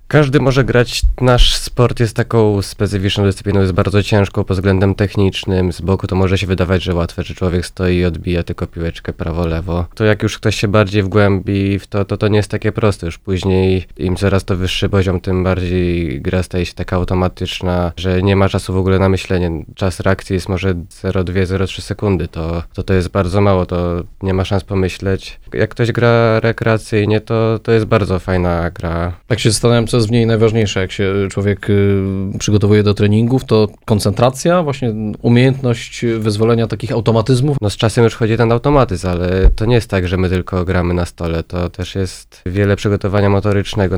Każdy może grać. Nasz sport jest taką specyficzną dyscypliną, jest bardzo ciężką pod względem technicznym. Z boku to może się wydawać, że łatwe, że człowiek stoi i odbija tylko piłeczkę prawo-lewo. To jak już ktoś się bardziej wgłębi w to nie jest takie proste. Już później im coraz to wyższy poziom, tym bardziej gra staje się taka automatyczna, że nie ma czasu w ogóle na myślenie. Czas reakcji jest może 0,2-0,3 sekundy. To jest bardzo mało, to nie ma szans pomyśleć. Jak ktoś gra rekreacyjnie, to jest bardzo fajna gra. Tak się zastanawiam, co jest w niej najważniejsze, jak się człowiek przygotowuje do treningów, to koncentracja, właśnie umiejętność wyzwolenia takich automatyzmów. No z czasem już chodzi ten automatyzm, ale to nie jest tak, że my tylko gramy na stole, to też jest wiele przygotowania motorycznego.